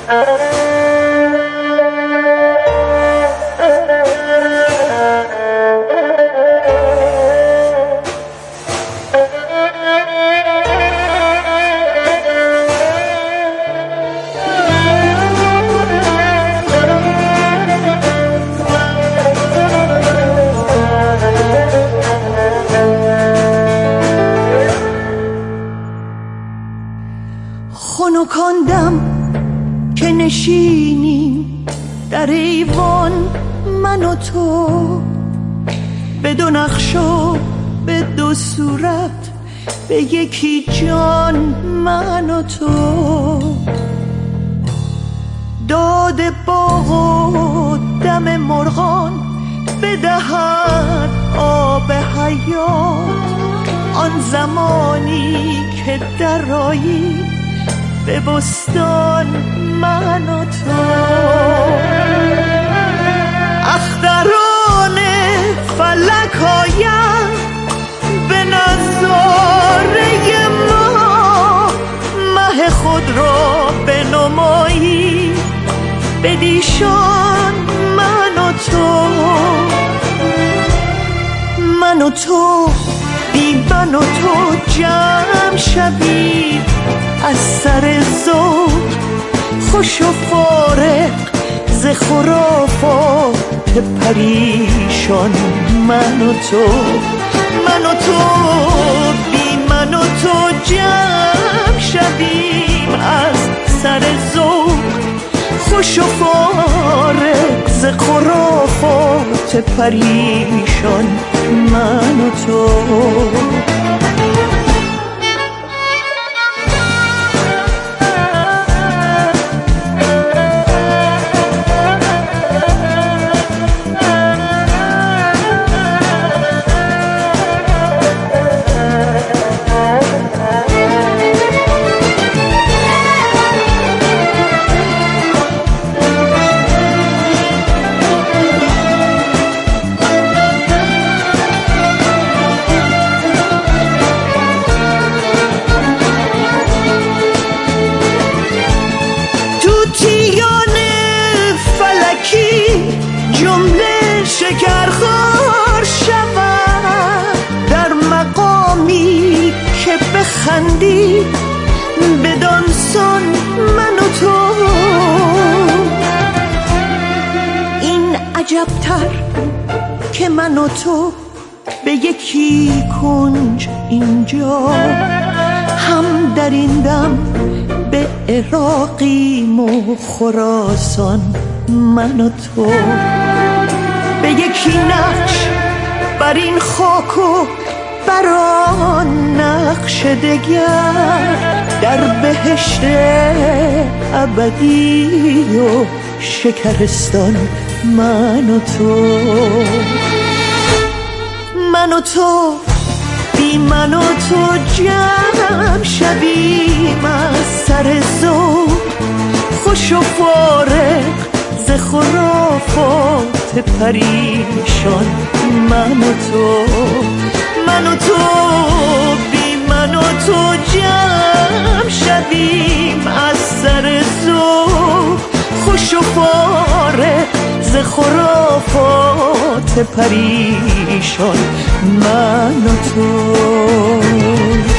خنکاندم که نشینیم در ایوان من و تو، به دو نقش و به دو صورت، به یکی جان من و تو. داد باغ و دم مرغان بدهد آب حیات، آن زمانی که درآیی به بستان من و تو. اختران فلک آید به نظاره ما، مه خود را بنمایی بدیشان من و تو. من و تو بی من و تو جمع شویم از سر ذوق، خوش و فارغ ز خرافات پریشان من و تو. من و تو بی من و تو جمع شویم از سر ذوق، خوش و فارغ ز خرافات پریشان من و تو. جمله شکرخوار شود در مقامی که بخندی بدان سان من و تو. این عجبتر که من و تو به یکی کنج اینجا، هم در این دم به عراقیم و خراسان من و تو. به یکی نقش بر این خاک و بر آن نقش دگر، در بهشت ابدی و شکرستان من و تو. من و تو بی من و تو جمع شویم از سر ذوق، خوش و فارغ ز خرافات پریشان من و تو. من و تو بی من و تو جمع شویم از سر ذوق، خوش و فارغ ز خرافات پریشان من و تو.